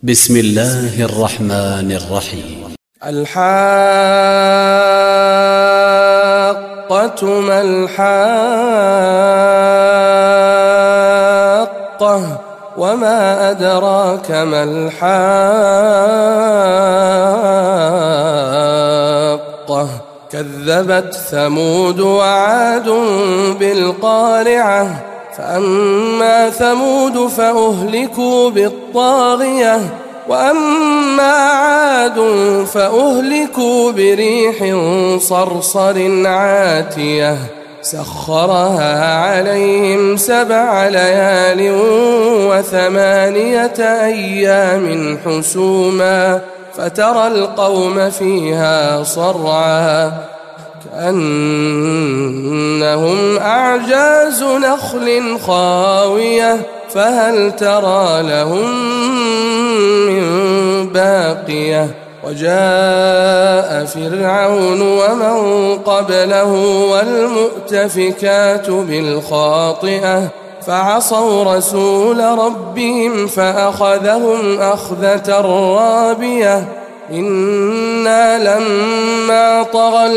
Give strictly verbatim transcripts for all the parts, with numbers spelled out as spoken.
بسم الله الرحمن الرحيم. الحاقة ما الحاقة وما أدراك ما الحاقة كذبت ثمود وعاد بالقارعة فأما ثمود فأهلكوا بالطاغية وأما عاد فأهلكوا بريح صرصر عاتية سخرها عليهم سبع ليال وثمانية أيام حسوما فترى القوم فيها صرعا كأنهم أعجاز نخل خاوية فهل ترى لهم من باقية وجاء فرعون ومن قبله والمؤتفكات بالخاطئة فعصوا رسول ربهم فأخذهم أخذة رابية إنا لما طغى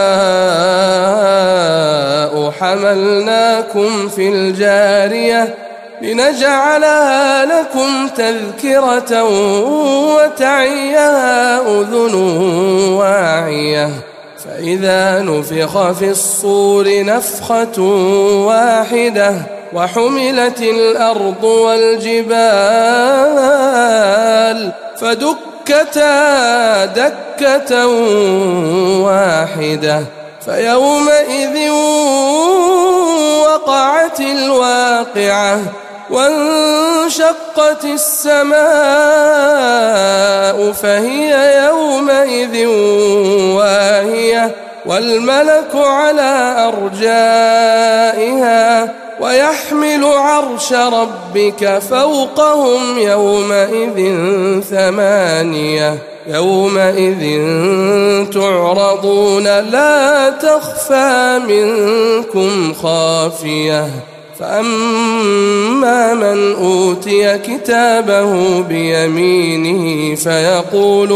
الماء حملناكم في الجارية لنجعلها لكم تذكرة وتعيها أذن واعية فإذا نفخ في الصور نفخة واحدة وحملت الأرض والجبال فدكتا دكة واحدة فيومئذ وقعت الواقعة وانشقت السماء فهي يومئذ واهية والملك على أرجائها ويحمل عرش ربك فوقهم يومئذ ثمانية يومئذ تعرضون لا تخفى منكم خافية فأما من أوتي كتابه بيمينه فيقول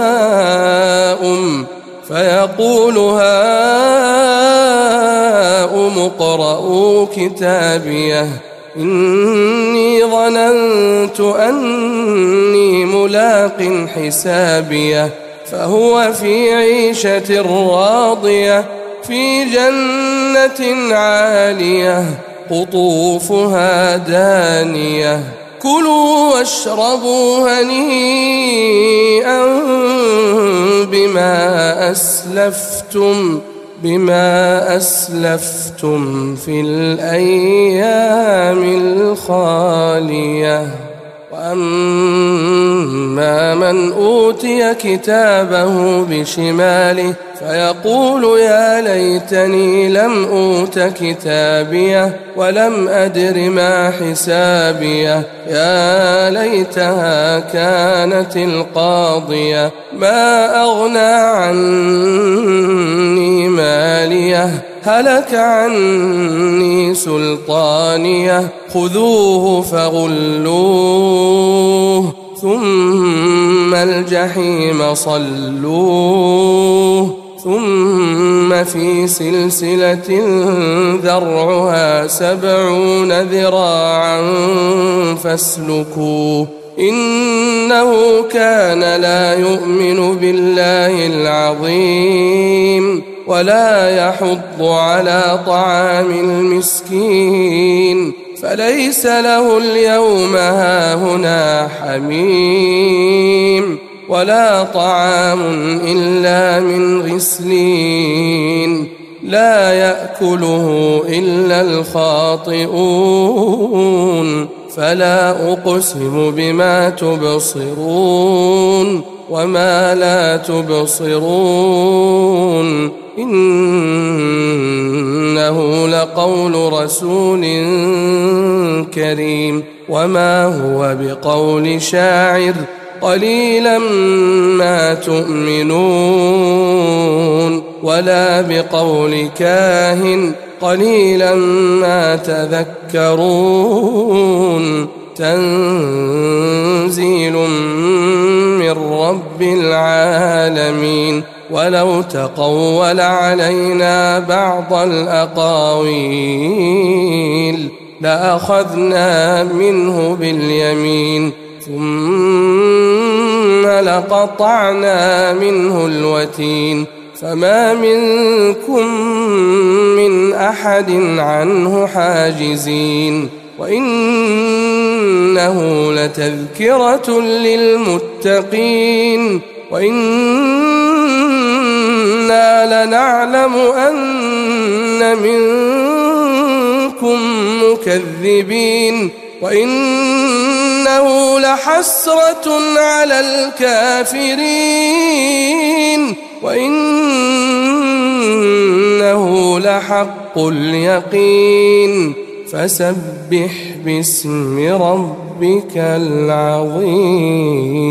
هاؤم فيقول هاؤم اقرءوا كتابيه إني ظننت أني ملاق حسابيه فهو في عيشة راضية في جنة عالية قطوفها دانية كلوا واشربوا هنيئا بما أسلفتم بما أسلفتم في الأيام الخالية وأما من أوتي كتابه بشماله فيقول يا ليتني لم أوت كتابيه ولم أدر ما حسابيه يا ليتها كانت القاضية ما أغنى عني ماليه هلك عني سلطانيه خذوه فغلوه ثم الجحيم صلوه ثم في سلسلة ذرعها سبعون ذراعا فاسلكوه إنه كان لا يؤمن بالله العظيم ولا يحض على طعام المسكين فليس له اليوم هاهنا حميم ولا طعام إلا من غسلين لا يأكله إلا الخاطئون فلا أقسم بما تبصرون وما لا تبصرون إنه لقول رسول كريم وما هو بقول شاعر قليلا ما تؤمنون ولا بقول كاهن قليلا ما تذكرون تنزيل ولو تقول علينا بعض الأقاويل لأخذنا منه باليمين ثم لقطعنا منه الوتين فما منكم من أحد عنه حاجزين وإنه لتذكرة للمتقين وإنا لنعلم أن منكم مكذبين وإنه لحسرة على الكافرين وإنه لحق اليقين فسبح باسم ربك العظيم.